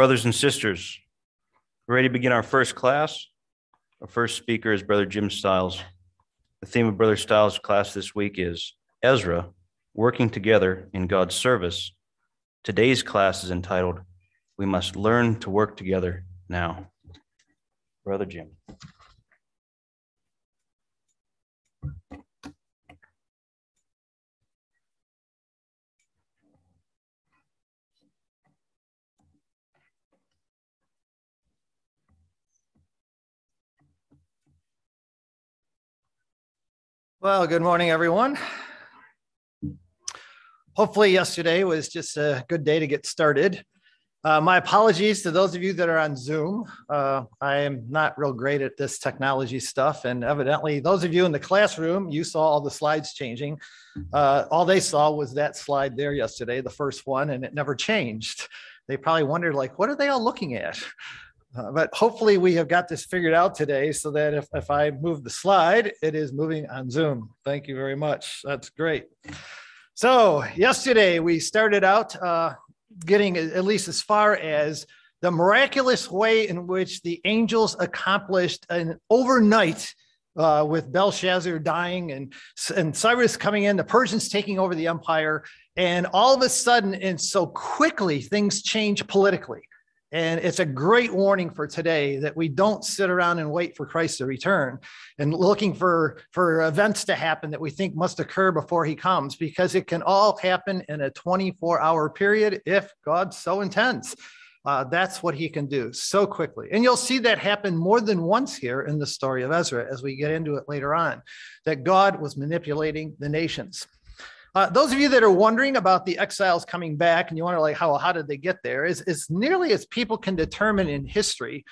Brothers and sisters, we're ready to begin our first class. Our first speaker is Brother Jim Stiles. The theme of Brother Stiles' class this week is Ezra, Working Together in God's Service. Today's class is entitled, We Must Learn to Work Together Now. Brother Jim. Well, good morning, everyone. Hopefully yesterday was just a good day to get started. My apologies to those of you that are on Zoom. I am not real great at this technology stuff, and evidently those of you in the classroom, you saw all the slides changing. All they saw was that slide there yesterday, the first one, and it never changed. They probably wondered, like, what are they all looking at? But hopefully we have got this figured out today so that if I move the slide, it is moving on Zoom. Thank you very much. That's great. So yesterday we started out getting at least as far as the miraculous way in which the angels accomplished an overnight with Belshazzar dying and Cyrus coming in, the Persians taking over the empire. And all of a sudden, and so quickly, things change politically. And it's a great warning for today that we don't sit around and wait for Christ to return and looking for events to happen that we think must occur before he comes, because it can all happen in a 24-hour period if God so intends. That's what he can do so quickly. And you'll see that happen more than once here in the story of Ezra as we get into it later on, that God was manipulating the nations. Those of you that are wondering about the exiles coming back and you wonder, like, how did they get there? As nearly as people can determine in history,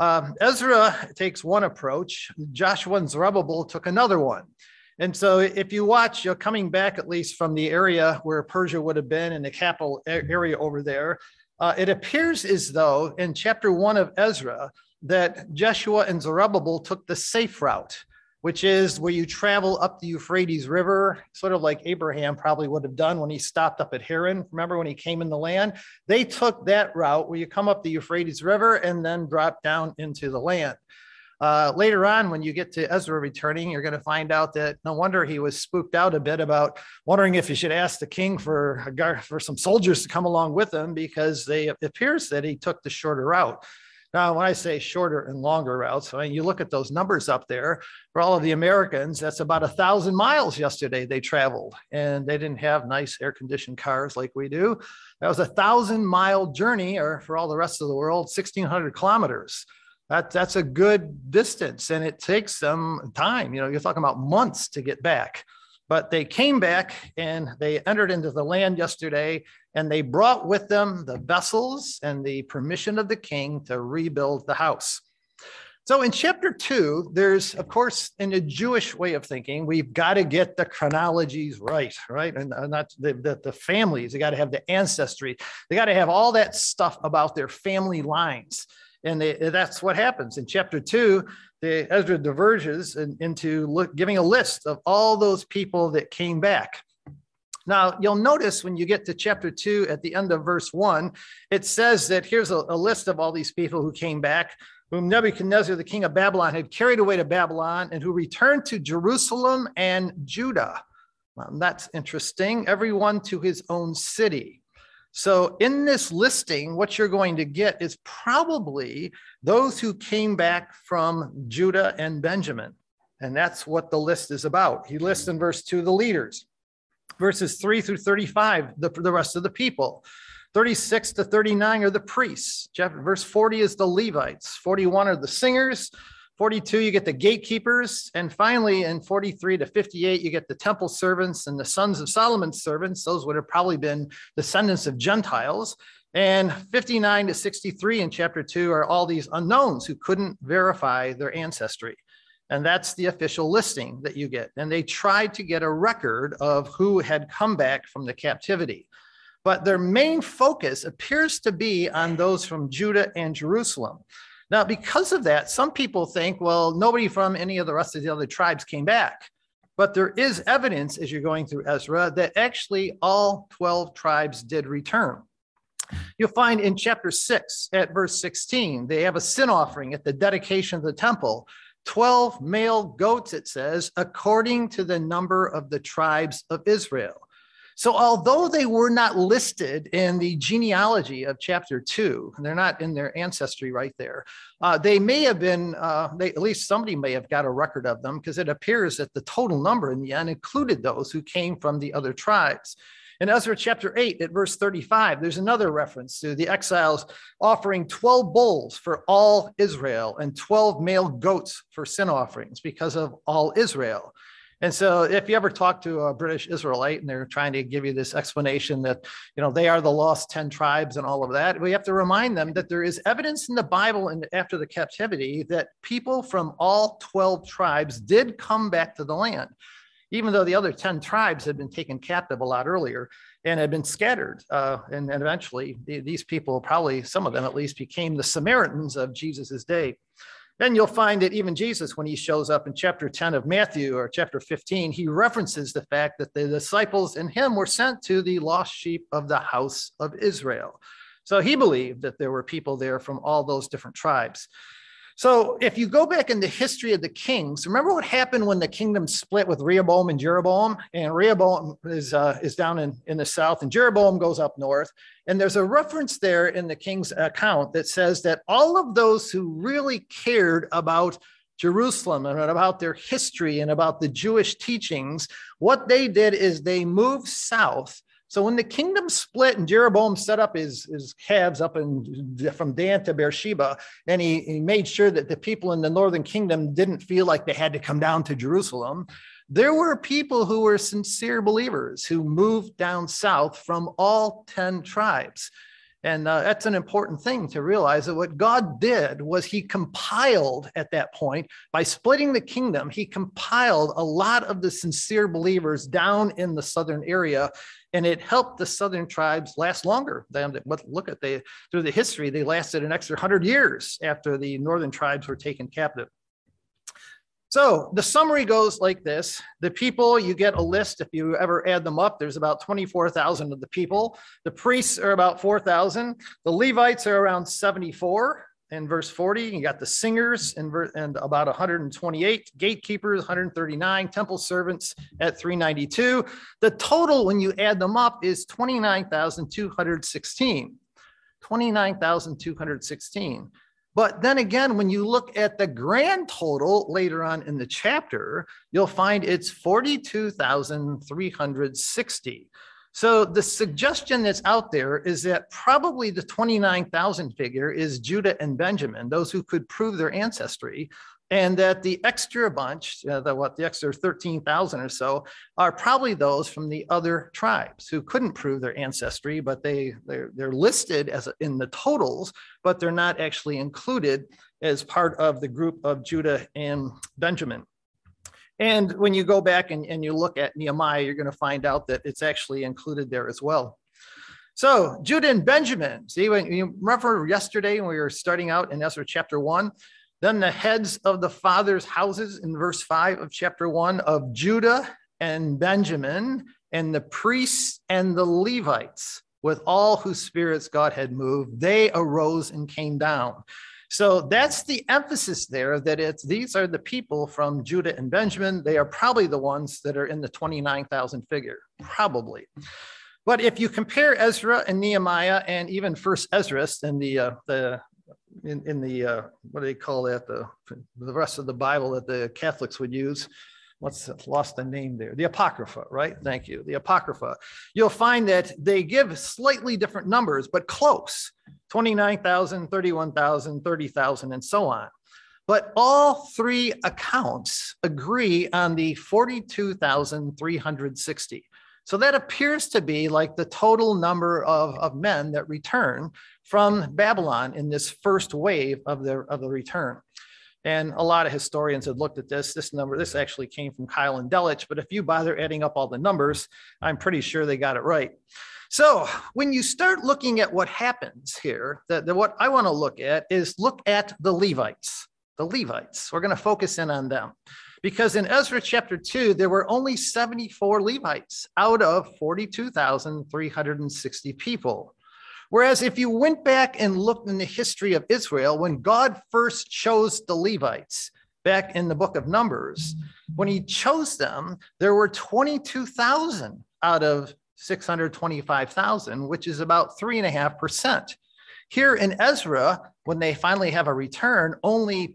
Ezra takes one approach, Joshua and Zerubbabel took another one. And so if you watch, you're coming back at least from the area where Persia would have been in the capital area over there, it appears as though in chapter 1 of Ezra that Joshua and Zerubbabel took the safe route, which is where you travel up the Euphrates River, sort of like Abraham probably would have done when he stopped up at Haran. Remember when he came in the land? They took that route where you come up the Euphrates River and then drop down into the land. Later on, when you get to Ezra returning, you're going to find out that no wonder he was spooked out a bit about wondering if he should ask the king for some soldiers to come along with him, because it appears that he took the shorter route. Now, when I say shorter and longer routes, I mean, you look at those numbers up there for all of the Americans, that's about 1,000 miles yesterday they traveled, and they didn't have nice air-conditioned cars like we do. That was 1,000-mile journey, or for all the rest of the world, 1,600 kilometers. That's a good distance, and it takes some time. You know, you're talking about months to get back. But they came back and they entered into the land yesterday, and they brought with them the vessels and the permission of the king to rebuild the house. So in chapter 2, there's, of course, in a Jewish way of thinking, we've got to get the chronologies right? And not the families. They got to have the ancestry. They got to have all that stuff about their family lines. And that's what happens. In chapter 2, Ezra diverges into giving a list of all those people that came back. Now, you'll notice when you get to chapter 2 at the end of verse 1, it says that here's a list of all these people who came back, whom Nebuchadnezzar, the king of Babylon, had carried away to Babylon, and who returned to Jerusalem and Judah. Well, that's interesting. Everyone to his own city. So in this listing, what you're going to get is probably those who came back from Judah and Benjamin. And that's what the list is about. He lists in verse 2 the leaders. Verses 3 through 35, the rest of the people. 36 to 39 are the priests. Verse 40 is the Levites. 41 are the singers. 42, you get the gatekeepers. And finally, in 43 to 58, you get the temple servants and the sons of Solomon's servants. Those would have probably been descendants of Gentiles. And 59 to 63 in chapter 2 are all these unknowns who couldn't verify their ancestry. And that's the official listing that you get. And they tried to get a record of who had come back from the captivity. But their main focus appears to be on those from Judah and Jerusalem. Now, because of that, some people think, well, nobody from any of the rest of the other tribes came back. But there is evidence as you're going through Ezra that actually all 12 tribes did return. You'll find in chapter 6 at verse 16, they have a sin offering at the dedication of the temple. 12 male goats, it says, according to the number of the tribes of Israel. So although they were not listed in the genealogy of chapter 2, they're not in their ancestry right there, they may have been, at least somebody may have got a record of them, because it appears that the total number in the end included those who came from the other tribes. In Ezra chapter 8 at verse 35, there's another reference to the exiles offering 12 bulls for all Israel and 12 male goats for sin offerings because of all Israel. And so if you ever talk to a British Israelite and they're trying to give you this explanation that, they are the lost 10 tribes and all of that, we have to remind them that there is evidence in the Bible and after the captivity that people from all 12 tribes did come back to the land, even though the other 10 tribes had been taken captive a lot earlier and had been scattered. And eventually these people, probably some of them at least, became the Samaritans of Jesus's day. Then you'll find that even Jesus, when he shows up in chapter 10 of Matthew or chapter 15, he references the fact that the disciples and him were sent to the lost sheep of the house of Israel. So he believed that there were people there from all those different tribes. So if you go back in the history of the kings, remember what happened when the kingdom split with Rehoboam and Jeroboam? And Rehoboam is down in the south and Jeroboam goes up north. And there's a reference there in the king's account that says that all of those who really cared about Jerusalem and about their history and about the Jewish teachings, what they did is they moved south. So when the kingdom split and Jeroboam set up his calves up from Dan to Beersheba, and he made sure that the people in the northern kingdom didn't feel like they had to come down to Jerusalem, there were people who were sincere believers who moved down south from all 10 tribes. And that's an important thing to realize, that what God did was he compiled at that point, by splitting the kingdom, he compiled a lot of the sincere believers down in the southern area, and it helped the southern tribes last longer. Look at through the history, they lasted an extra 100 years after the northern tribes were taken captive. So the summary goes like this. The people, you get a list. If you ever add them up, there's about 24,000 of the people. The priests are about 4,000. The Levites are around 74 in verse 40. You got the singers and about 128, gatekeepers 139, temple servants at 392. The total, when you add them up, is 29,216. 29,216. But then again, when you look at the grand total later on in the chapter, you'll find it's 42,360. So the suggestion that's out there is that probably the 29,000 figure is Judah and Benjamin, those who could prove their ancestry, and that the extra bunch, the extra 13,000 or so, are probably those from the other tribes who couldn't prove their ancestry, but they're listed as in the totals, but they're not actually included as part of the group of Judah and Benjamin. And when you go back and you look at Nehemiah, you're going to find out that it's actually included there as well. So Judah and Benjamin, see, when you remember yesterday when we were starting out in Ezra chapter 1, then the heads of the fathers' houses in verse 5 of chapter 1 of Judah and Benjamin, and the priests and the Levites, with all whose spirits God had moved, they arose and came down. So that's the emphasis there, that these are the people from Judah and Benjamin. They are probably the ones that are in the 29,000 figure, probably. But if you compare Ezra and Nehemiah and even First Ezra and what do they call that? The rest of the Bible that the Catholics would use. Lost the name there? The Apocrypha, right? Thank you. The Apocrypha. You'll find that they give slightly different numbers, but close. 29,000, 31,000, 30,000, and so on. But all three accounts agree on the 42,360. So that appears to be like the total number of men that return from Babylon in this first wave of the return. And a lot of historians have looked at this number. This actually came from Kyle and Delitzsch, but if you bother adding up all the numbers, I'm pretty sure they got it right. So when you start looking at what happens here, what I want to look at the Levites. The Levites, we're going to focus in on them. Because in Ezra chapter 2, there were only 74 Levites out of 42,360 people. Whereas if you went back and looked in the history of Israel, when God first chose the Levites back in the book of Numbers, when he chose them, there were 22,000 out of 625,000, which is about 3.5%. Here in Ezra, when they finally have a return, only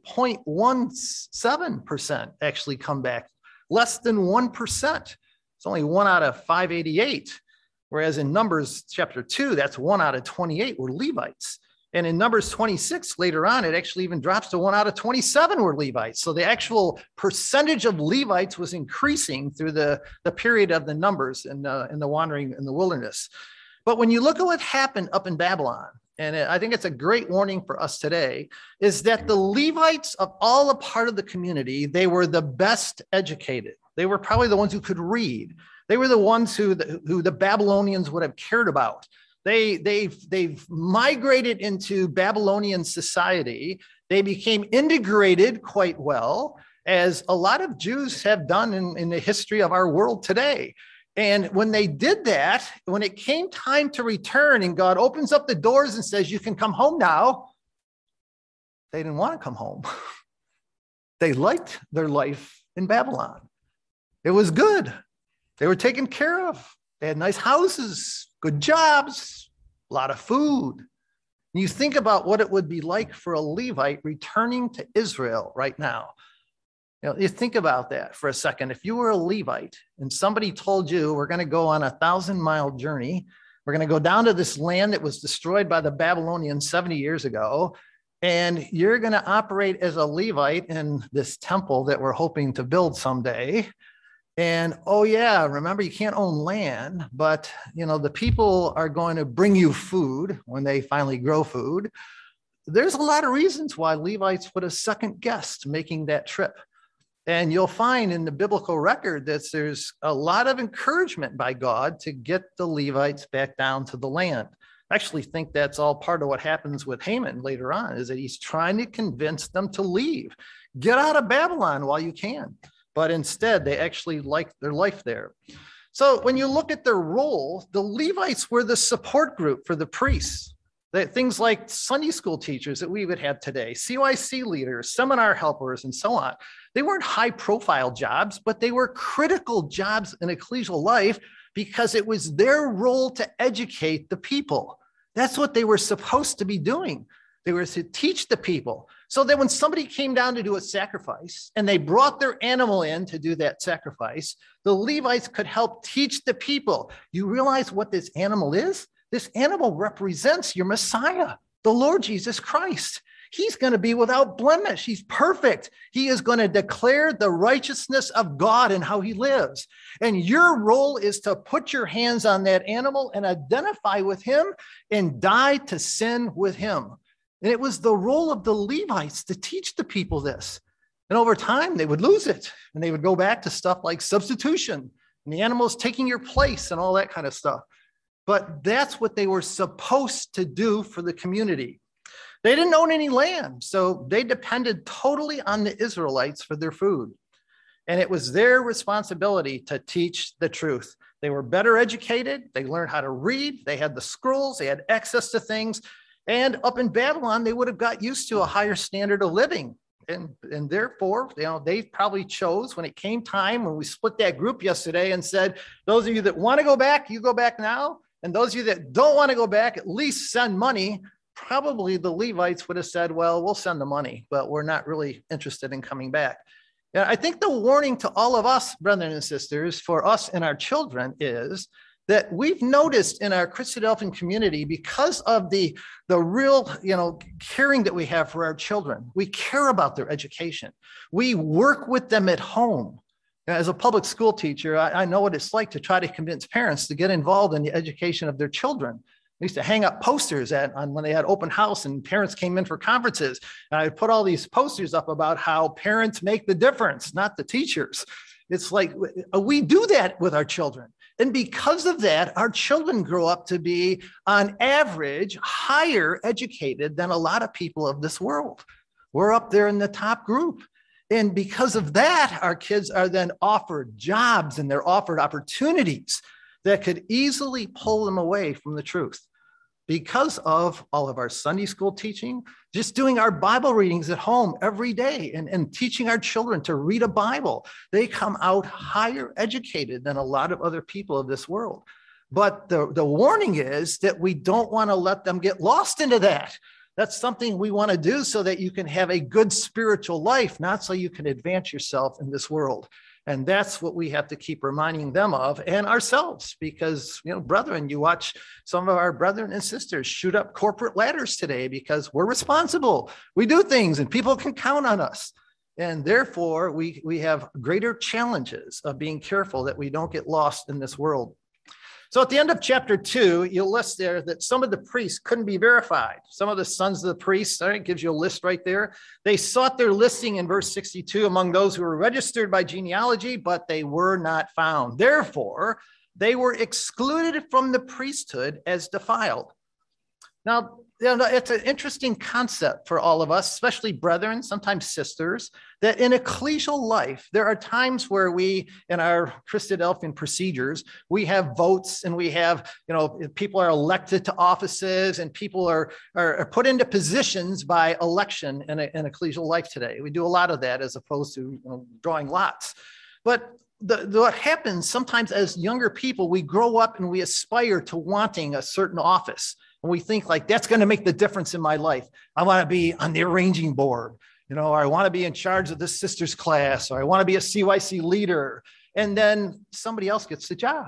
0.17% actually come back, less than 1%. It's only 1 out of 588. Whereas in Numbers chapter 2, that's 1 out of 28 were Levites. And in Numbers 26, later on, it actually even drops to 1 out of 27 were Levites. So the actual percentage of Levites was increasing through the period of the Numbers in the wandering in the wilderness. But when you look at what happened up in Babylon, and I think it's a great warning for us today, is that the Levites of all a part of the community, they were the best educated. They were probably the ones who could read. They were the ones who the Babylonians would have cared about. They've migrated into Babylonian society. They became integrated quite well, as a lot of Jews have done in the history of our world today. And when they did that, when it came time to return and God opens up the doors and says, you can come home now, they didn't want to come home. They liked their life in Babylon. It was good. They were taken care of. They had nice houses, good jobs, a lot of food. And you think about what it would be like for a Levite returning to Israel right now. You think about that for a second. If you were a Levite and somebody told you, we're going to go on a 1,000-mile journey, we're going to go down to this land that was destroyed by the Babylonians 70 years ago, and you're going to operate as a Levite in this temple that we're hoping to build someday. And, oh yeah, remember, you can't own land, but the people are going to bring you food when they finally grow food. There's a lot of reasons why Levites would have second guessed making that trip. And you'll find in the biblical record that there's a lot of encouragement by God to get the Levites back down to the land. I actually think that's all part of what happens with Haman later on, is that he's trying to convince them to leave. Get out of Babylon while you can. But instead, they actually liked their life there. So when you look at their role, the Levites were the support group for the priests. Things like Sunday school teachers that we would have today, CYC leaders, seminar helpers, and so on. They weren't high-profile jobs, but they were critical jobs in ecclesial life because it was their role to educate the people. That's what they were supposed to be doing. They were to teach the people. So that when somebody came down to do a sacrifice and they brought their animal in to do that sacrifice, the Levites could help teach the people. You realize what this animal is? This animal represents your Messiah, the Lord Jesus Christ. He's going to be without blemish. He's perfect. He is going to declare the righteousness of God and how he lives. And your role is to put your hands on that animal and identify with him and die to sin with him. And it was the role of the Levites to teach the people this. And over time, they would lose it. And they would go back to stuff like substitution and the animals taking your place and all that kind of stuff. But that's what they were supposed to do for the community. They didn't own any land, so they depended totally on the Israelites for their food. And it was their responsibility to teach the truth. They were better educated. They learned how to read. They had the scrolls. They had access to things. And up in Babylon, they would have got used to a higher standard of living. And therefore, they probably chose when it came time, when we split that group yesterday and said, those of you that want to go back, you go back now. And those of you that don't want to go back, at least send money. Probably the Levites would have said, well, we'll send the money, but we're not really interested in coming back. And I think the warning to all of us, brothers and sisters, for us and our children is that we've noticed in our Christadelphian community, because of the real, caring that we have for our children, we care about their education. We work with them at home. As a public school teacher, I know what it's like to try to convince parents to get involved in the education of their children. I used to hang up posters when they had open house and parents came in for conferences. And I put all these posters up about how parents make the difference, not the teachers. It's like we do that with our children. And because of that, our children grow up to be, on average, higher educated than a lot of people of this world. We're up there in the top group. And because of that, our kids are then offered jobs and they're offered opportunities that could easily pull them away from the truth. because of all of our Sunday school teaching, just doing our Bible readings at home every day and teaching our children to read a Bible. They come out higher educated than a lot of other people of this world. But the warning is that we don't want to let them get lost into that. That's something we want to do so that you can have a good spiritual life, not so you can advance yourself in this world. And that's what we have to keep reminding them of and ourselves, because, brethren, you watch some of our brethren and sisters shoot up corporate ladders today because we're responsible. We do things and people can count on us. And therefore, we have greater challenges of being careful that we don't get lost in this world. So at the end of chapter 2, you'll list there that some of the priests couldn't be verified. Some of the sons of the priests, all right, gives you a list right there. They sought their listing in verse 62 among those who were registered by genealogy, but they were not found. Therefore, they were excluded from the priesthood as defiled. Now, it's an interesting concept for all of us, especially brethren, sometimes sisters, that in ecclesial life, there are times where we, in our Christadelphian procedures, we have votes and we have, people are elected to offices and people are put into positions by election in ecclesial life today. We do a lot of that as opposed to drawing lots. But what happens sometimes as younger people, we grow up and we aspire to wanting a certain office. And we think like, that's going to make the difference in my life. I want to be on the arranging board, or I want to be in charge of this sister's class, or I want to be a CYC leader. And then somebody else gets the job.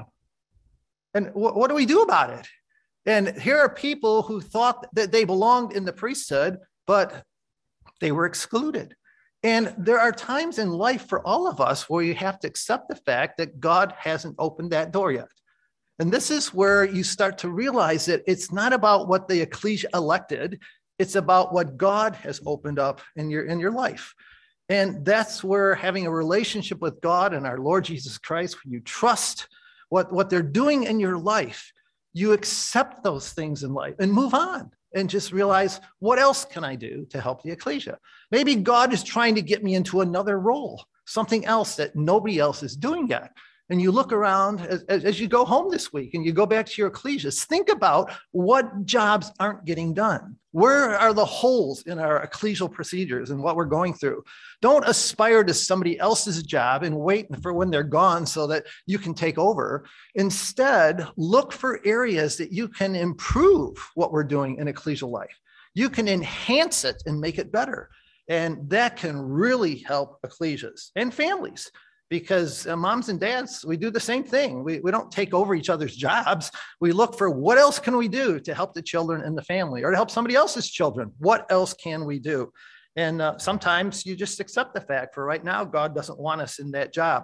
And what do we do about it? And here are people who thought that they belonged in the priesthood, but they were excluded. And there are times in life for all of us where you have to accept the fact that God hasn't opened that door yet. And this is where you start to realize that it's not about what the ecclesia elected, it's about what God has opened up in your life. And that's where having a relationship with God and our Lord Jesus Christ, when you trust what they're doing in your life, you accept those things in life and move on and just realize, what else can I do to help the ecclesia? Maybe God is trying to get me into another role, something else that nobody else is doing yet. And you look around as you go home this week and you go back to your ecclesias, think about what jobs aren't getting done. Where are the holes in our ecclesial procedures and what we're going through? Don't aspire to somebody else's job and wait for when they're gone so that you can take over. Instead, look for areas that you can improve what we're doing in ecclesial life. You can enhance it and make it better. And that can really help ecclesias and families. Because moms and dads, we do the same thing. We don't take over each other's jobs. We look for what else can we do to help the children in the family or to help somebody else's children. What else can we do? And sometimes you just accept the fact for right now, God doesn't want us in that job.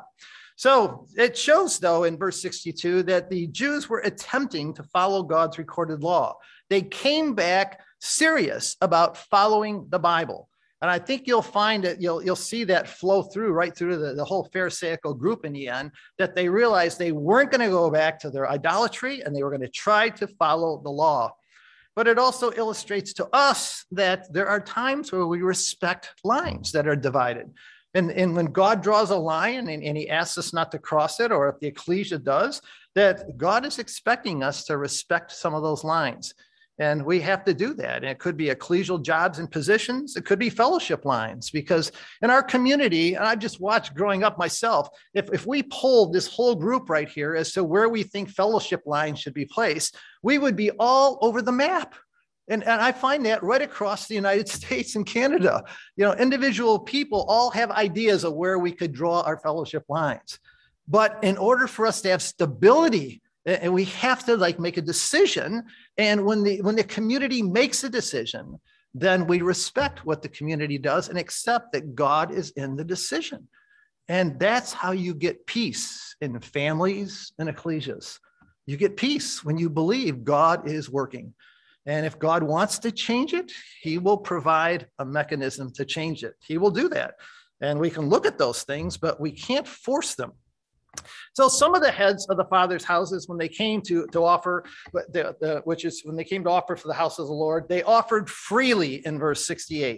So it shows, though, in verse 62, that the Jews were attempting to follow God's recorded law. They came back serious about following the Bible. And I think you'll find that you'll see that flow right through the whole Pharisaical group in the end, that they realized they weren't going to go back to their idolatry and they were going to try to follow the law. But it also illustrates to us that there are times where we respect lines that are divided. And when God draws a line and he asks us not to cross it, or if the ecclesia does, that God is expecting us to respect some of those lines. And we have to do that. And it could be ecclesial jobs and positions. It could be fellowship lines, because in our community, and I've just watched growing up myself, if we polled this whole group right here as to where we think fellowship lines should be placed, we would be all over the map. And I find that right across the United States and Canada. Individual people all have ideas of where we could draw our fellowship lines. But in order for us to have stability, and we have to make a decision. And when the community makes a decision, then we respect what the community does and accept that God is in the decision. And that's how you get peace in families and ecclesias. You get peace when you believe God is working. And if God wants to change it, he will provide a mechanism to change it. He will do that. And we can look at those things, but we can't force them. So some of the heads of the fathers' houses, when they came to offer, when they came to offer for the house of the Lord, they offered freely in verse 68.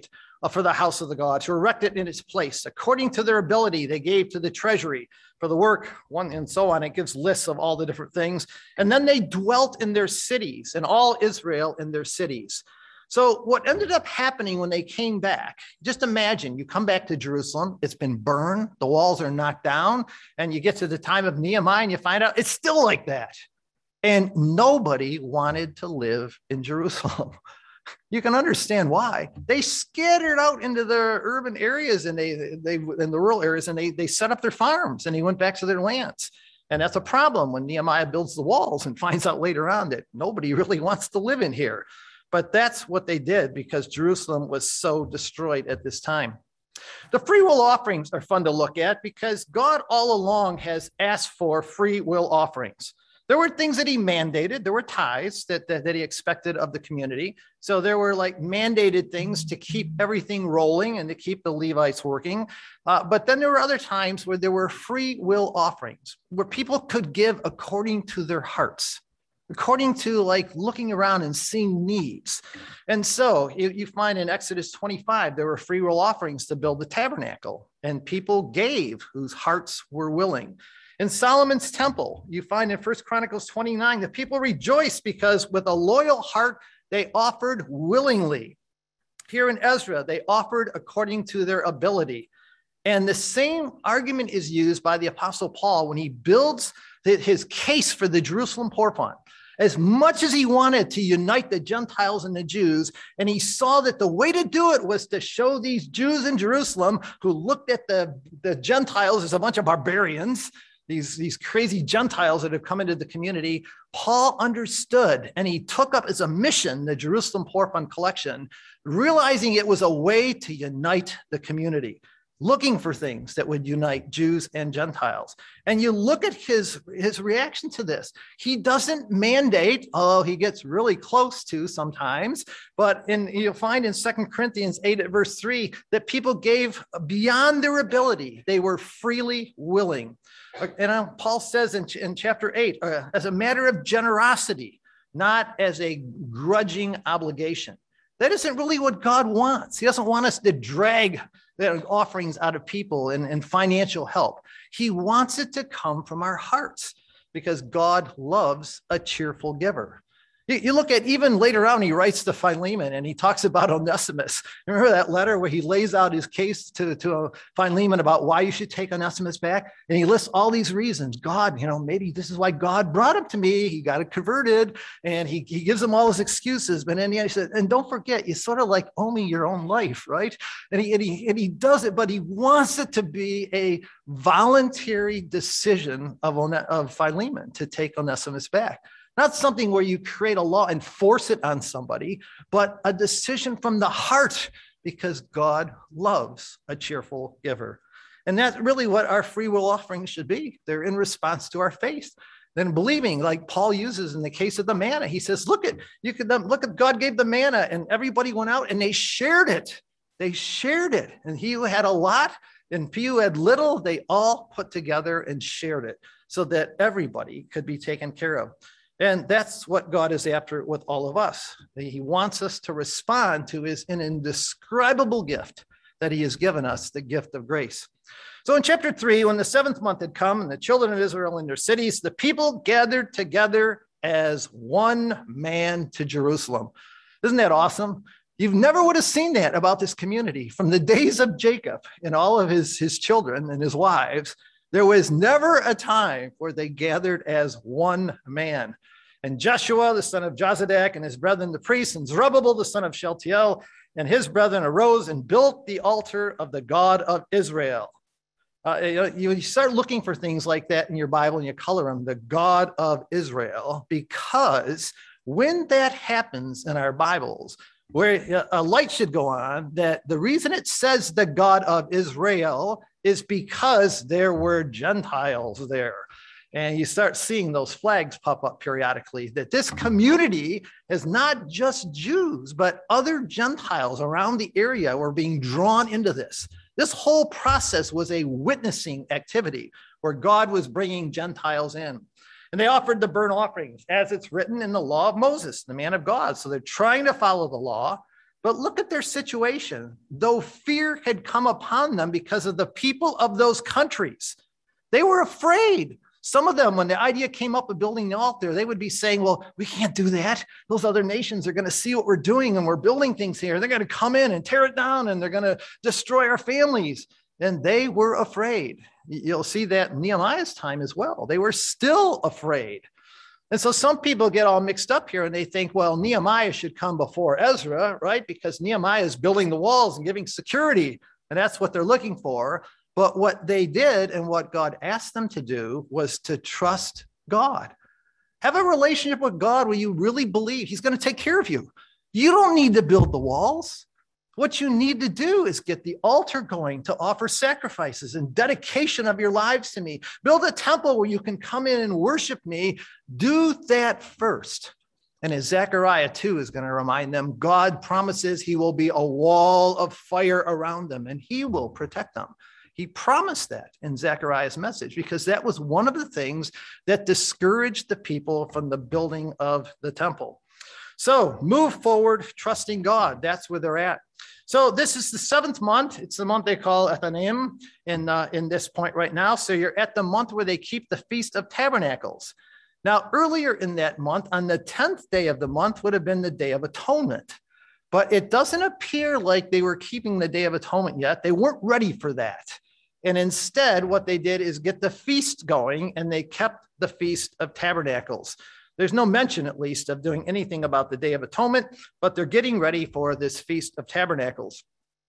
for the house of the God, to erect it in its place. According to their ability, they gave to the treasury for the work, one and so on. It gives lists of all the different things. And then they dwelt in their cities, and all Israel in their cities. So what ended up happening when they came back, just imagine you come back to Jerusalem, it's been burned, the walls are knocked down, and you get to the time of Nehemiah and you find out it's still like that. And nobody wanted to live in Jerusalem. You can understand why. They scattered out into the urban areas and they in the rural areas, and they set up their farms and they went back to their lands. And that's a problem when Nehemiah builds the walls and finds out later on that nobody really wants to live in here. But that's what they did because Jerusalem was so destroyed at this time. The free will offerings are fun to look at because God all along has asked for free will offerings. There were things that he mandated. There were tithes that he expected of the community. So there were like mandated things to keep everything rolling and to keep the Levites working. But then there were other times where there were free will offerings, where people could give according to their hearts, according to like looking around and seeing needs. And so you find in Exodus 25, there were free will offerings to build the tabernacle, and people gave whose hearts were willing. In Solomon's temple, you find in 1 Chronicles 29, the people rejoiced because with a loyal heart, they offered willingly. Here in Ezra, they offered according to their ability. And the same argument is used by the Apostle Paul when he builds his case for the Jerusalem Poor Fund. As much as he wanted to unite the Gentiles and the Jews, and he saw that the way to do it was to show these Jews in Jerusalem who looked at the Gentiles as a bunch of barbarians, these crazy Gentiles that have come into the community, Paul understood, and he took up as a mission the Jerusalem Poor Fund collection, realizing it was a way to unite the community, looking for things that would unite Jews and Gentiles. And you look at his reaction to this. He doesn't mandate, although he gets really close to sometimes, but you'll find in 2 Corinthians 8 at verse 3 that people gave beyond their ability. They were freely willing. And Paul says in chapter 8, as a matter of generosity, not as a grudging obligation. That isn't really what God wants. He doesn't want us to drag offerings out of people and financial help. He wants it to come from our hearts because God loves a cheerful giver. You look at even later on, he writes to Philemon and he talks about Onesimus. Remember that letter where he lays out his case to Philemon about why you should take Onesimus back? And he lists all these reasons. God, maybe this is why God brought him to me. He got it converted, and he gives him all his excuses. But in the end, he said, and don't forget, you sort of like owe me your own life, right? And he does it, but he wants it to be a voluntary decision of Philemon to take Onesimus back. Not something where you create a law and force it on somebody, but a decision from the heart because God loves a cheerful giver. And that's really what our free will offerings should be. They're in response to our faith. Then believing, like Paul uses in the case of the manna. He says, look at God gave the manna and everybody went out and they shared it. They shared it. And he who had a lot and he who had little, they all put together and shared it so that everybody could be taken care of. And that's what God is after with all of us. He wants us to respond to his indescribable gift that he has given us, the gift of grace. So in chapter 3, when the 7th month had come and the children of Israel in their cities, the people gathered together as one man to Jerusalem. Isn't that awesome? You never would have seen that about this community from the days of Jacob and all of his children and his wives. There was never a time where they gathered as one man. And Joshua, the son of Jozadak, and his brethren, the priests, and Zerubbabel, the son of Shealtiel, and his brethren arose and built the altar of the God of Israel. You start looking for things like that in your Bible and you color them, the God of Israel, because when that happens in our Bibles, where a light should go on, that the reason it says the God of Israel is because there were Gentiles there. And you start seeing those flags pop up periodically, that this community is not just Jews, but other Gentiles around the area were being drawn into this. This whole process was a witnessing activity where God was bringing Gentiles in. And they offered the burnt offerings as it's written in the law of Moses, the man of God. So they're trying to follow the law, But look at their situation. Though fear had come upon them because of the people of those countries, they were afraid. Some of them, when the idea came up of building the altar, they would be saying, well, we can't do that. Those other nations are going to see what we're doing and we're building things here. They're going to come in and tear it down and they're going to destroy our families. And they were afraid. You'll see that in Nehemiah's time as well. They were still afraid. And so some people get all mixed up here and they think, well, Nehemiah should come before Ezra, right? Because Nehemiah is building the walls and giving security, and that's what they're looking for. But what they did and what God asked them to do was to trust God. Have a relationship with God where you really believe he's going to take care of you. You don't need to build the walls. What you need to do is get the altar going to offer sacrifices and dedication of your lives to me. Build a temple where you can come in and worship me. Do that first. And as Zechariah 2 is going to remind them, God promises he will be a wall of fire around them and he will protect them. He promised that in Zechariah's message because that was one of the things that discouraged the people from the building of the temple. So move forward, trusting God. That's where they're at. So this is the 7th month. It's the month they call Ethanim in this point right now. So you're at the month where they keep the Feast of Tabernacles. Now, earlier in that month, on the 10th day of the month would have been the Day of Atonement. But it doesn't appear like they were keeping the Day of Atonement yet. They weren't ready for that. And instead, what they did is get the feast going, and they kept the Feast of Tabernacles. There's no mention, at least, of doing anything about the Day of Atonement, but they're getting ready for this Feast of Tabernacles.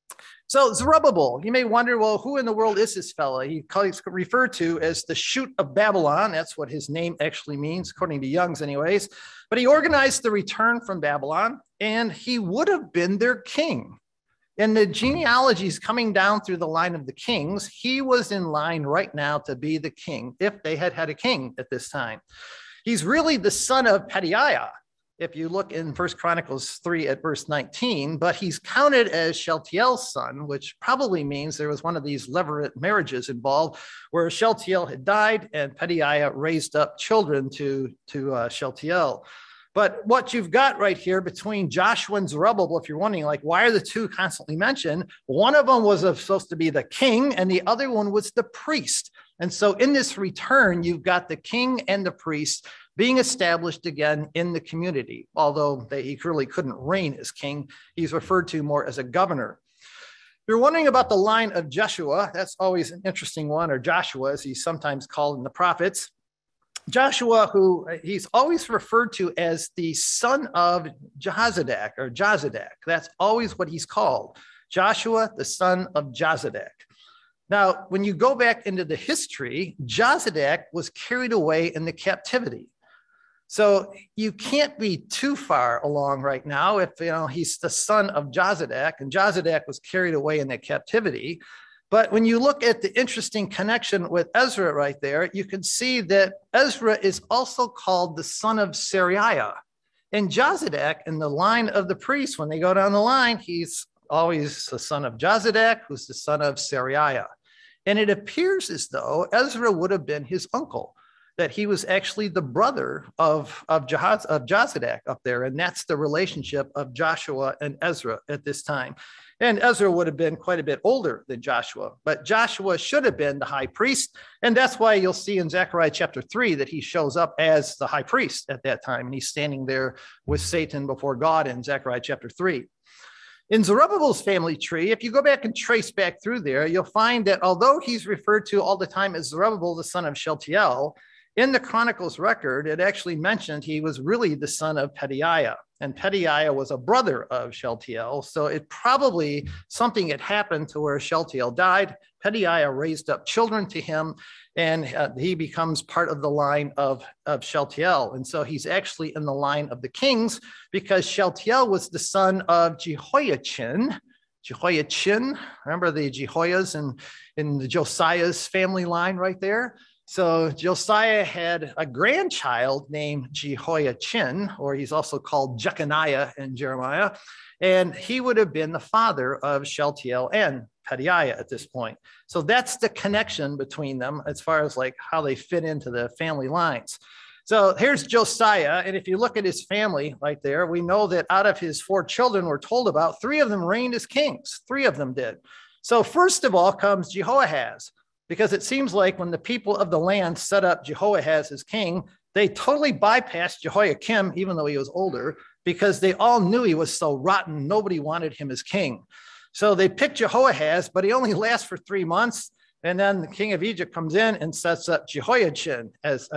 So Zerubbabel, you may wonder, well, who in the world is this fellow? He's referred to as the shoot of Babylon. That's what his name actually means, according to Young's anyways. But he organized the return from Babylon, and he would have been their king. In the genealogies coming down through the line of the kings, he was in line right now to be the king, if they had had a king at this time. He's really the son of Pedaiah, if you look in 1 Chronicles 3 at verse 19, but he's counted as Shealtiel's son, which probably means there was one of these levirate marriages involved where Shealtiel had died and Pedaiah raised up children to Shealtiel. But what you've got right here between Joshua and Zerubbabel, if you're wondering, like, why are the two constantly mentioned? One of them was supposed to be the king and the other one was the priest. And so in this return, you've got the king and the priest being established again in the community. Although he really couldn't reign as king, he's referred to more as a governor. If you're wondering about the line of Jeshua, that's always an interesting one, or Joshua, as he's sometimes called in the prophets. Joshua, who he's always referred to as the son of Jehozadak or Jozadak. That's always what he's called. Joshua, the son of Jozadak. Now, when you go back into the history, Jozadak was carried away in the captivity. So you can't be too far along right now if he's the son of Jozadak, and Jozadak was carried away in that captivity. But when you look at the interesting connection with Ezra right there, you can see that Ezra is also called the son of Seraiah. And Jozadak, in the line of the priests, when they go down the line, he's always the son of Jozadak, who's the son of Seraiah. And it appears as though Ezra would have been his uncle, that he was actually the brother of Jozadak up there. And that's the relationship of Joshua and Ezra at this time. And Ezra would have been quite a bit older than Joshua, but Joshua should have been the high priest. And that's why you'll see in Zechariah chapter 3 that he shows up as the high priest at that time. And he's standing there with Satan before God in Zechariah chapter 3. In Zerubbabel's family tree, if you go back and trace back through there, you'll find that although he's referred to all the time as Zerubbabel, the son of Shealtiel, in the Chronicles record, it actually mentioned he was really the son of Pedaiah. And Pedaiah was a brother of Shealtiel. So it probably something had happened to where Shealtiel died. Pedaiah raised up children to him, and he becomes part of the line of Shealtiel. And so he's actually in the line of the kings because Shealtiel was the son of Jehoiachin. Jehoiachin, remember the Jehoias in the Josiah's family line right there? So Josiah had a grandchild named Jehoiachin, or he's also called Jeconiah in Jeremiah, and he would have been the father of Shealtiel and Pedaiah at this point. So that's the connection between them as far as like how they fit into the family lines. So here's Josiah. And if you look at his family right there, we know that out of his 4 children we're told about, 3 of them reigned as kings. 3 of them did. So first of all comes Jehoahaz, because it seems like when the people of the land set up Jehoahaz as king, they totally bypassed Jehoiakim, even though he was older, because they all knew he was so rotten. Nobody wanted him as king. So they picked Jehoahaz, but he only lasts for 3 months. And then the king of Egypt comes in and sets up Jehoiakim as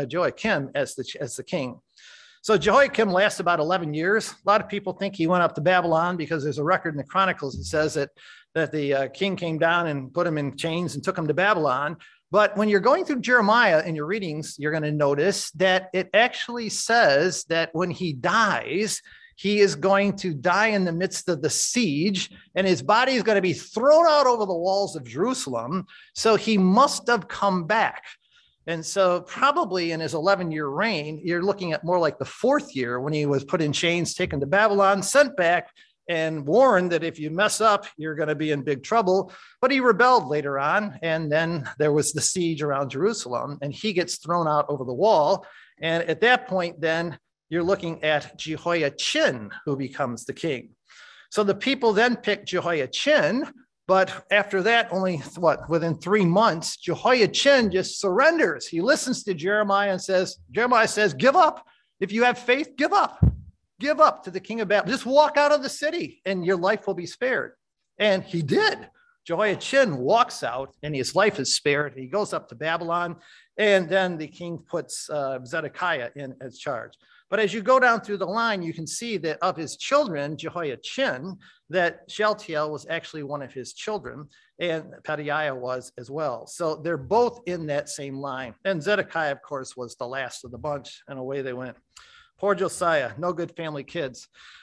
the king. So Jehoiakim lasts about 11 years. A lot of people think he went up to Babylon because there's a record in the Chronicles that says that the king came down and put him in chains and took him to Babylon. But when you're going through Jeremiah in your readings, you're going to notice that it actually says that when he dies, he is going to die in the midst of the siege, and his body is going to be thrown out over the walls of Jerusalem. So he must have come back. And so probably in his 11-year reign, you're looking at more like the 4th year when he was put in chains, taken to Babylon, sent back, and warned that if you mess up, you're going to be in big trouble. But he rebelled later on, and then there was the siege around Jerusalem, and he gets thrown out over the wall. And at that point, then, you're looking at Jehoiachin, who becomes the king. So the people then pick Jehoiachin, but after that, within 3 months, Jehoiachin just surrenders. He listens to Jeremiah and Jeremiah says, give up. If you have faith, give up. Give up to the king of Babylon. Just walk out of the city and your life will be spared. And he did. Jehoiachin walks out and his life is spared. He goes up to Babylon, and then the king puts Zedekiah in as charge. But as you go down through the line, you can see that of his children, Jehoiachin, that Shealtiel was actually one of his children, and Pedaiah was as well. So they're both in that same line. And Zedekiah, of course, was the last of the bunch, and away they went. Poor Josiah, no good family kids.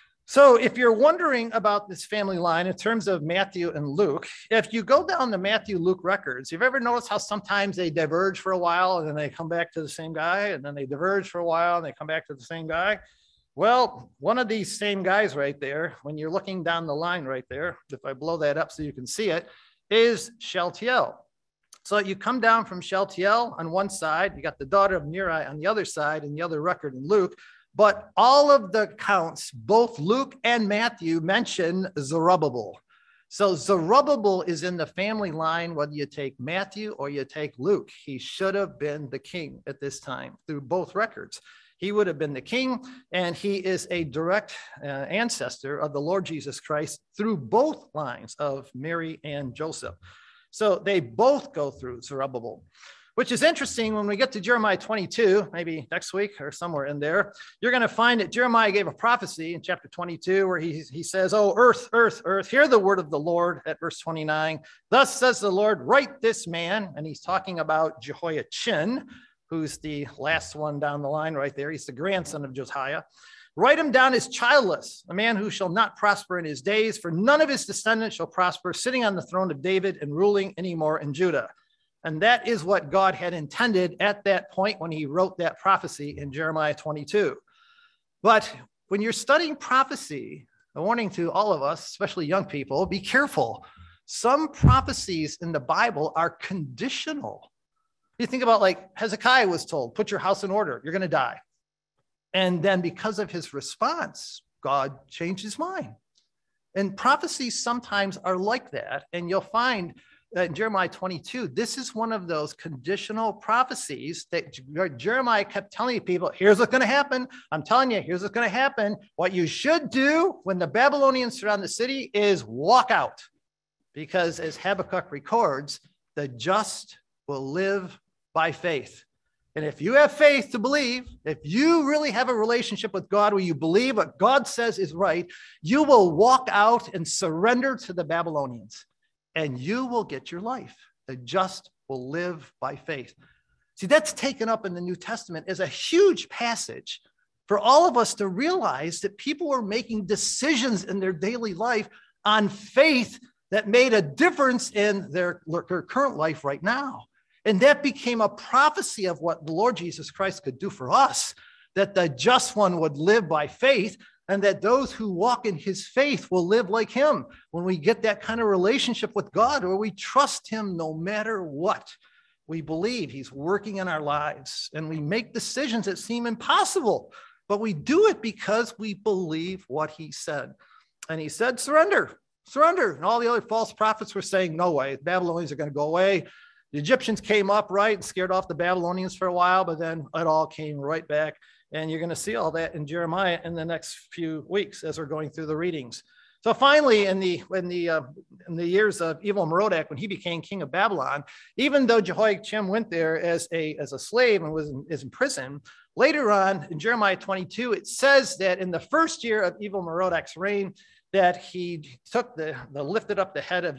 So if you're wondering about this family line in terms of Matthew and Luke, if you go down the Matthew, Luke records, you've ever noticed how sometimes they diverge for a while and then they come back to the same guy, and then they diverge for a while and they come back to the same guy? Well, one of these same guys right there, when you're looking down the line right there, if I blow that up so you can see it, is Shealtiel. So you come down from Shealtiel on one side, you got the daughter of Neri on the other side, and the other record in Luke. But all of the accounts, both Luke and Matthew, mention Zerubbabel. So Zerubbabel is in the family line, whether you take Matthew or you take Luke. He should have been the king at this time through both records. He would have been the king, and he is a direct ancestor of the Lord Jesus Christ through both lines of Mary and Joseph. So they both go through Zerubbabel, which is interesting. When we get to Jeremiah 22, maybe next week or somewhere in there, you're going to find that Jeremiah gave a prophecy in chapter 22 where he says, oh, earth, earth, earth, hear the word of the Lord at verse 29. Thus says the Lord, write this man. And he's talking about Jehoiachin, who's the last one down the line right there. He's the grandson of Josiah. Write him down as childless, a man who shall not prosper in his days, for none of his descendants shall prosper, sitting on the throne of David and ruling anymore in Judah. And that is what God had intended at that point when he wrote that prophecy in Jeremiah 22. But when you're studying prophecy, a warning to all of us, especially young people, be careful. Some prophecies in the Bible are conditional. You think about, like, Hezekiah was told, put your house in order, you're going to die. And then because of his response, God changed his mind. And prophecies sometimes are like that. And you'll find that in Jeremiah 22, this is one of those conditional prophecies that Jeremiah kept telling people, here's what's going to happen. I'm telling you, here's what's going to happen. What you should do when the Babylonians surround the city is walk out. Because as Habakkuk records, the just will live by faith. And if you have faith to believe, if you really have a relationship with God where you believe what God says is right, you will walk out and surrender to the Babylonians, and you will get your life. The just will live by faith. See, that's taken up in the New Testament as a huge passage for all of us to realize that people were making decisions in their daily life on faith that made a difference in their current life right now. And that became a prophecy of what the Lord Jesus Christ could do for us, that the just one would live by faith, and that those who walk in his faith will live like him. When we get that kind of relationship with God, where we trust him no matter what. We believe he's working in our lives, and we make decisions that seem impossible, but we do it because we believe what he said. And he said, surrender, surrender. And all the other false prophets were saying, no way, the Babylonians are going to go away. The Egyptians came up, right, and scared off the Babylonians for a while, but then it all came right back. And you're going to see all that in Jeremiah in the next few weeks as we're going through the readings. So finally, in the years of Evil-Merodach, when he became king of Babylon, even though Jehoiakim went there as a slave and is in prison, later on in Jeremiah 22, it says that in the first year of Evil-Merodach's reign, that he took lifted up the head of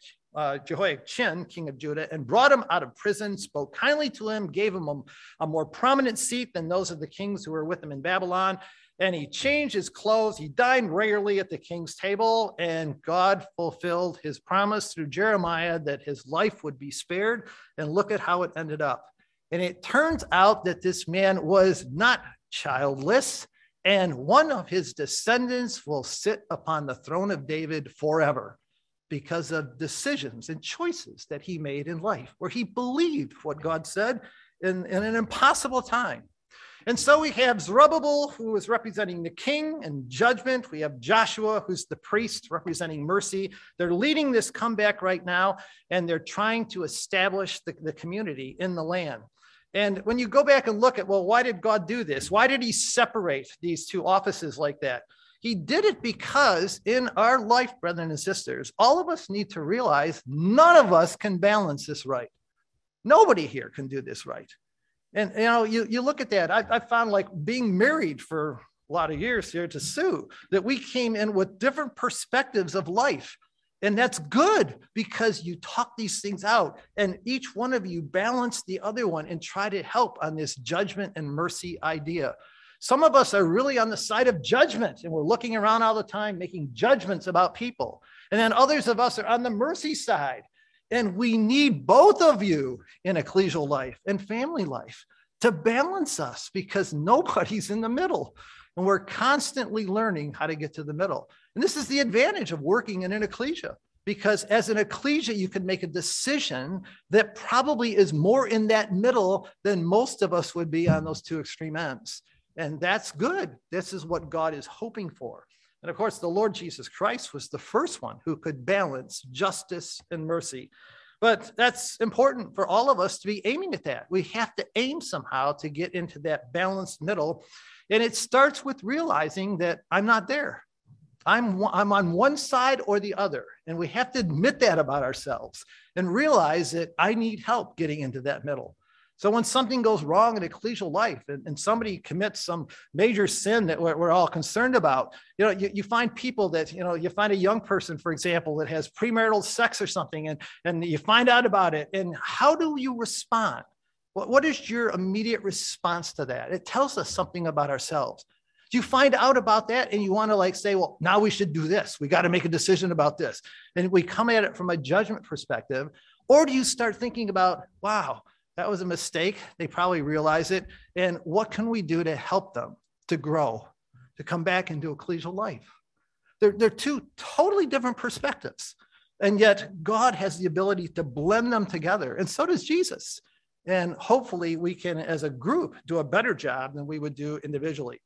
Jehoiachin, king of Judah, and brought him out of prison, spoke kindly to him, gave him a more prominent seat than those of the kings who were with him in Babylon. And he changed his clothes. He dined regularly at the king's table, and God fulfilled his promise through Jeremiah that his life would be spared. And look at how it ended up. And it turns out that this man was not childless, and one of his descendants will sit upon the throne of David forever because of decisions and choices that he made in life, where he believed what God said in an impossible time. And so we have Zerubbabel, who is representing the king and judgment. We have Joshua, who's the priest, representing mercy. They're leading this comeback right now, and they're trying to establish the community in the land. And when you go back and look at, well, why did God do this? Why did he separate these two offices like that? He did it because in our life, brethren and sisters, all of us need to realize none of us can balance this right. Nobody here can do this right. And, you look at that. I found, like, being married for a lot of years here to Sue, that we came in with different perspectives of life. And that's good because you talk these things out, and each one of you balance the other one and try to help on this judgment and mercy idea. Some of us are really on the side of judgment, and we're looking around all the time, making judgments about people. And then others of us are on the mercy side. And we need both of you in ecclesial life and family life to balance us, because nobody's in the middle. And we're constantly learning how to get to the middle. And this is the advantage of working in an ecclesia, because as an ecclesia, you can make a decision that probably is more in that middle than most of us would be on those two extreme ends. And that's good. This is what God is hoping for. And of course, the Lord Jesus Christ was the first one who could balance justice and mercy. But that's important for all of us to be aiming at that. We have to aim somehow to get into that balanced middle. And it starts with realizing that I'm not there. I'm on one side or the other. And we have to admit that about ourselves and realize that I need help getting into that middle. So when something goes wrong in ecclesial life and somebody commits some major sin that we're all concerned about, you find people that, you find a young person, for example, that has premarital sex or something, and you find out about it. And how do you respond? What is your immediate response to that? It tells us something about ourselves. Do you find out about that and you want to say, well, now we should do this. We got to make a decision about this. And we come at it from a judgment perspective. Or do you start thinking about, wow, that was a mistake. They probably realize it. And what can we do to help them to grow, to come back into ecclesial life? They're two totally different perspectives. And yet God has the ability to blend them together. And so does Jesus. And hopefully we can, as a group, do a better job than we would do individually.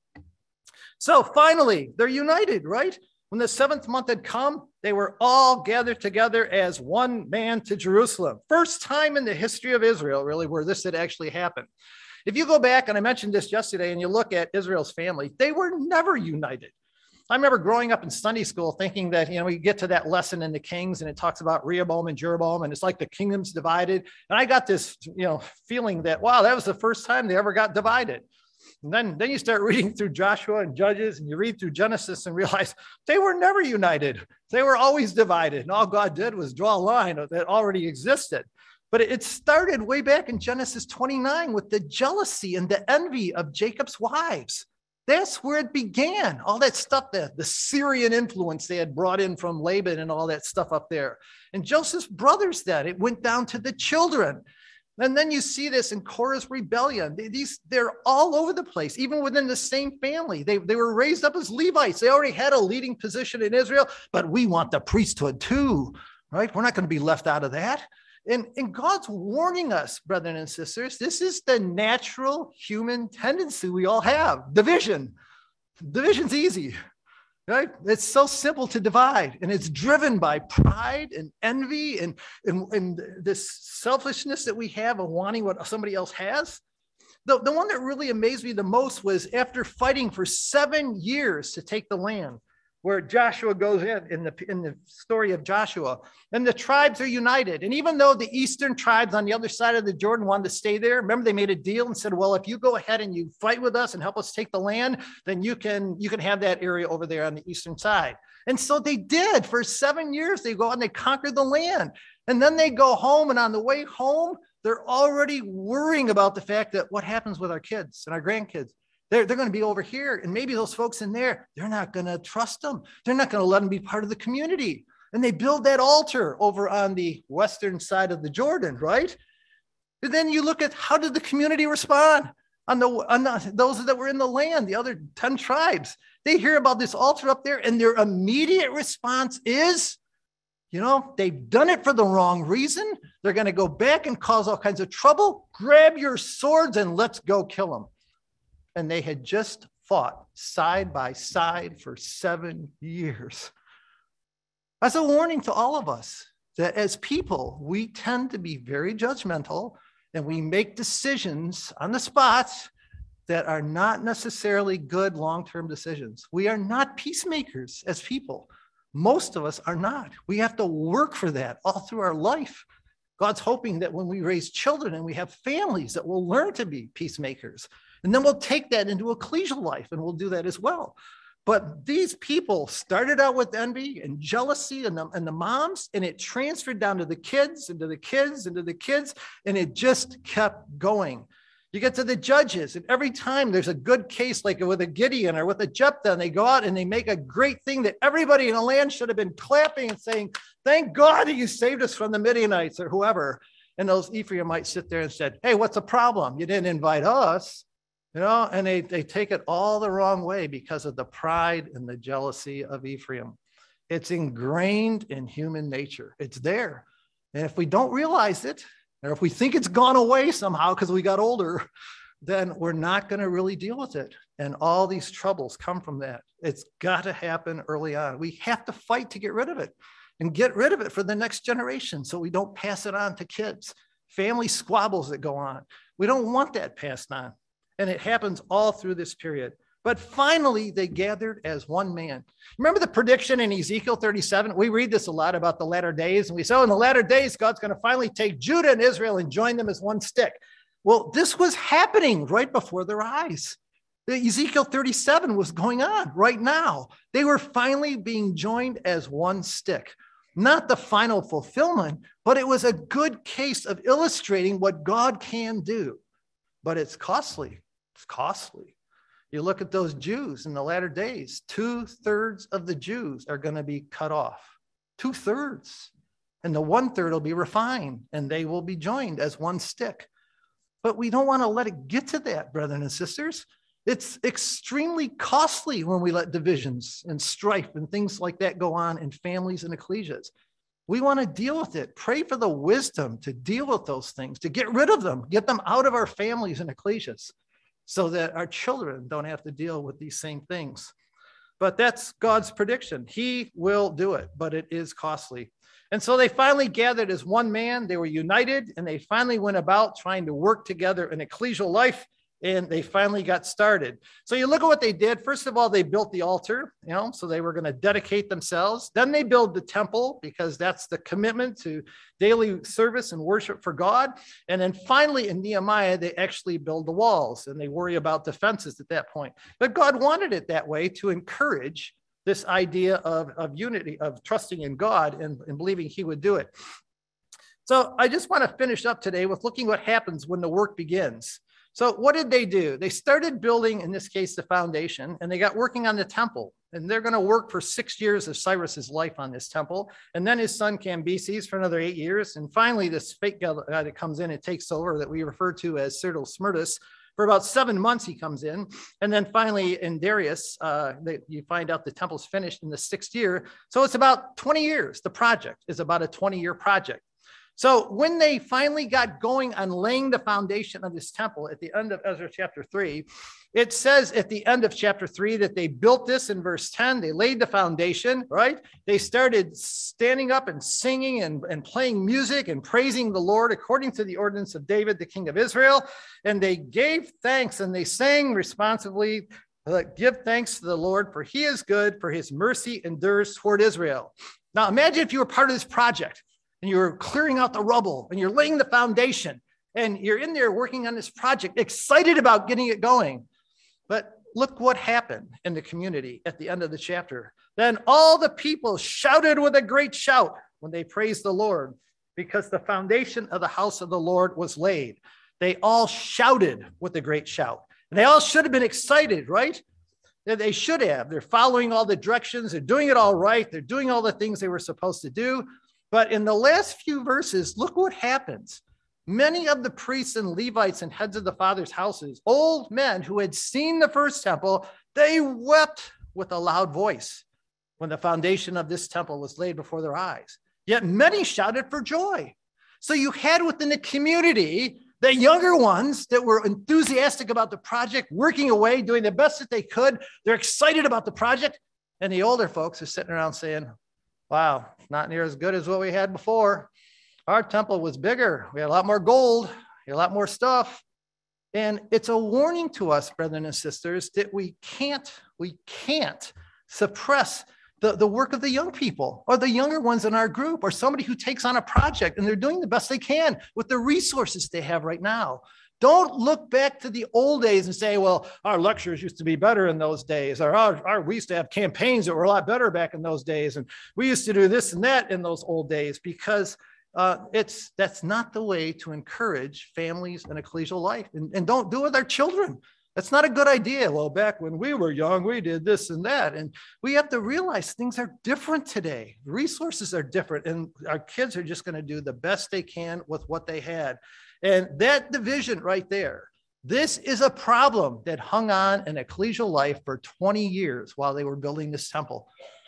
So finally, they're united, right? When the 7th month had come, they were all gathered together as one man to Jerusalem. First time in the history of Israel, really, where this had actually happened. If you go back, and I mentioned this yesterday, and you look at Israel's family, they were never united. I remember growing up in Sunday school thinking that, we get to that lesson in the Kings, and it talks about Rehoboam and Jeroboam, and it's like the kingdom's divided. And I got this, feeling that, wow, that was the first time they ever got divided. And then you start reading through Joshua and Judges, and you read through Genesis and realize they were never united. They were always divided. And all God did was draw a line that already existed. But it started way back in Genesis 29 with the jealousy and the envy of Jacob's wives. That's where it began. All that stuff, the Syrian influence they had brought in from Laban and all that stuff up there. And Joseph's brothers, it went down to the children. And then you see this in Korah's rebellion. They're all over the place, even within the same family. They were raised up as Levites. They already had a leading position in Israel, but we want the priesthood too, right? We're not going to be left out of that. And God's warning us, brethren and sisters, this is the natural human tendency we all have. Division. Division's easy, right? It's so simple to divide, and it's driven by pride and envy and this selfishness that we have of wanting what somebody else has. The one that really amazed me the most was after fighting for 7 years to take the land, where Joshua goes in the story of Joshua, and the tribes are united. And even though the eastern tribes on the other side of the Jordan wanted to stay there, remember they made a deal and said, well, if you go ahead and you fight with us and help us take the land, then you can have that area over there on the eastern side. And so they did. For 7 years, they go out and they conquered the land. And then they go home, and on the way home, they're already worrying about the fact that what happens with our kids and our grandkids. They're going to be over here, and maybe those folks in there, they're not going to trust them. They're not going to let them be part of the community. And they build that altar over on the western side of the Jordan, right? And then you look at how did the community respond on those that were in the land, the other 10 tribes. They hear about this altar up there, and their immediate response is, they've done it for the wrong reason. They're going to go back and cause all kinds of trouble. Grab your swords and let's go kill them. And they had just fought side by side for 7 years. That's a warning to all of us that as people, we tend to be very judgmental, and we make decisions on the spot that are not necessarily good long-term decisions. We are not peacemakers as people. Most of us are not. We have to work for that all through our life. God's hoping that when we raise children and we have families, that we'll learn to be peacemakers. And then we'll take that into ecclesial life, and we'll do that as well. But these people started out with envy and jealousy and the moms, and it transferred down to the kids, and to the kids, and to the kids, and it just kept going. You get to the judges, and every time there's a good case, like with a Gideon or with a Jephthah, and they go out and they make a great thing that everybody in the land should have been clapping and saying, thank God that you saved us from the Midianites or whoever. And those Ephraimites sit there and said, hey, what's the problem? You didn't invite us. And they take it all the wrong way because of the pride and the jealousy of Ephraim. It's ingrained in human nature. It's there. And if we don't realize it, or if we think it's gone away somehow because we got older, then we're not going to really deal with it. And all these troubles come from that. It's got to happen early on. We have to fight to get rid of it, and get rid of it for the next generation so we don't pass it on to kids. Family squabbles that go on. We don't want that passed on. And it happens all through this period. But finally, they gathered as one man. Remember the prediction in Ezekiel 37? We read this a lot about the latter days. And we say, in the latter days, God's going to finally take Judah and Israel and join them as one stick. Well, this was happening right before their eyes. The Ezekiel 37 was going on right now. They were finally being joined as one stick. Not the final fulfillment, but it was a good case of illustrating what God can do. But it's costly. It's costly. You look at those Jews in the latter days, 2/3 of the Jews are going to be cut off. 2/3. And the 1/3 will be refined, and they will be joined as one stick. But we don't want to let it get to that, brethren and sisters. It's extremely costly when we let divisions and strife and things like that go on in families and ecclesias. We want to deal with it. Pray for the wisdom to deal with those things, to get rid of them, get them out of our families and ecclesias so that our children don't have to deal with these same things. But that's God's prediction. He will do it, but it is costly. And so they finally gathered as one man. They were united, and they finally went about trying to work together in ecclesial life, and they finally got started. So you look at what they did. First of all, they built the altar, so they were going to dedicate themselves. Then they built the temple, because that's the commitment to daily service and worship for God. And then finally in Nehemiah, they actually build the walls, and they worry about defenses at that point. But God wanted it that way to encourage this idea of unity, of trusting in God and believing he would do it. So I just want to finish up today with looking what happens when the work begins. So what did they do? They started building, in this case, the foundation, and they got working on the temple. And they're going to work for 6 years of Cyrus's life on this temple. And then his son Cambyses for another 8 years. And finally, this fake guy that comes in and takes over that we refer to as Cyril-Smyrtus. For about 7 months, he comes in. And then finally, in Darius, you find out the temple's finished in the 6th year. So it's about 20 years. The project is about a 20-year project. So when they finally got going on laying the foundation of this temple at the end of Ezra chapter 3, it says at the end of chapter 3 that they built this in verse 10. They laid the foundation, right? They started standing up and singing and playing music and praising the Lord according to the ordinance of David, the king of Israel. And they gave thanks and they sang responsively, give thanks to the Lord, for he is good, for his mercy endures toward Israel. Now imagine if you were part of this project and you were clearing out the rubble and you're laying the foundation and you're in there working on this project, excited about getting it going. But look what happened in the community at the end of the chapter. Then all the people shouted with a great shout when they praised the Lord, because the foundation of the house of the Lord was laid. They all shouted with a great shout. And they all should have been excited, right? They should have. They're following all the directions. They're doing it all right. They're doing all the things they were supposed to do. But in the last few verses, look what happens. Many of the priests and Levites and heads of the fathers' houses, old men who had seen the first temple, they wept with a loud voice when the foundation of this temple was laid before their eyes. Yet many shouted for joy. So you had within the community the younger ones that were enthusiastic about the project, working away, doing the best that they could. They're excited about the project. And the older folks are sitting around saying, wow, not near as good as what we had before. Our temple was bigger. We had a lot more gold, we had a lot more stuff. And it's a warning to us, brethren and sisters, that we can't suppress the work of the young people or the younger ones in our group or somebody who takes on a project and they're doing the best they can with the resources they have right now. Don't look back to the old days and say, well, our lectures used to be better in those days, or we used to have campaigns that were a lot better back in those days, and we used to do this and that in those old days, because that's not the way to encourage families and ecclesial life. And don't do it with our children. That's not a good idea. Well, back when we were young, we did this and that. And we have to realize things are different today. Resources are different, and our kids are just going to do the best they can with what they had. And that division right there, this is a problem that hung on in ecclesial life for 20 years while they were building this temple.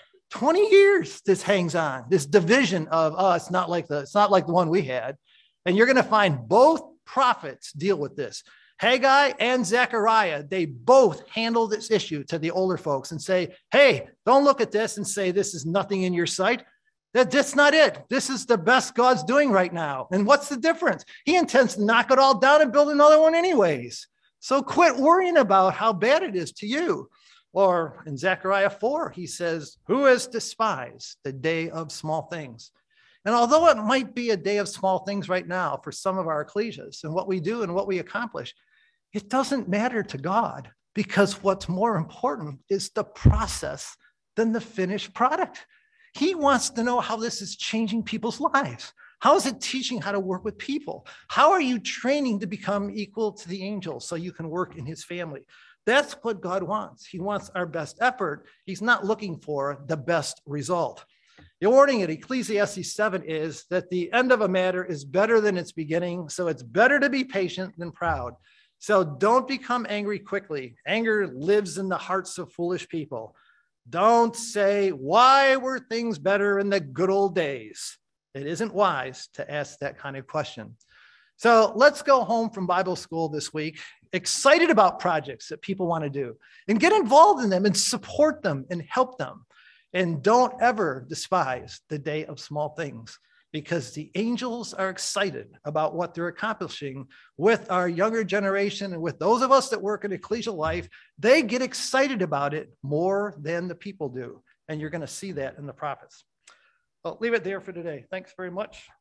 20 years this hangs on, this division of, it's not like the one we had. And you're going to find both prophets deal with this. Haggai and Zechariah, they both handle this issue to the older folks and say, hey, don't look at this and say this is nothing in your sight. That's not it. This is the best God's doing right now. And what's the difference? He intends to knock it all down and build another one anyways. So quit worrying about how bad it is to you. Or in Zechariah 4, he says, who has despised the day of small things? And although it might be a day of small things right now for some of our ecclesias and what we do and what we accomplish, it doesn't matter to God, because what's more important is the process than the finished product. He wants to know how this is changing people's lives. How is it teaching how to work with people? How are you training to become equal to the angels so you can work in his family? That's what God wants. He wants our best effort. He's not looking for the best result. The warning at Ecclesiastes 7 is that the end of a matter is better than its beginning, so it's better to be patient than proud. So don't become angry quickly. Anger lives in the hearts of foolish people. Don't say, why were things better in the good old days? It isn't wise to ask that kind of question. So let's go home from Bible school this week, excited about projects that people want to do, and get involved in them and support them and help them. And don't ever despise the day of small things, because the angels are excited about what they're accomplishing with our younger generation and with those of us that work in ecclesial life. They get excited about it more than the people do. And you're going to see that in the prophets. I'll leave it there for today. Thanks very much.